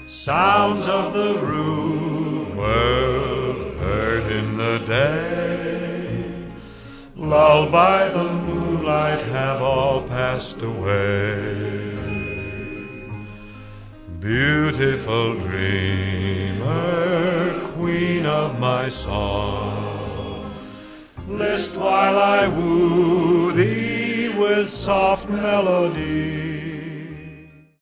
Sounds of the rude world heard in the day, lulled by the moonlight, have all passed away. Beautiful dreamer, queen of my song, list while I woo thee with soft melody.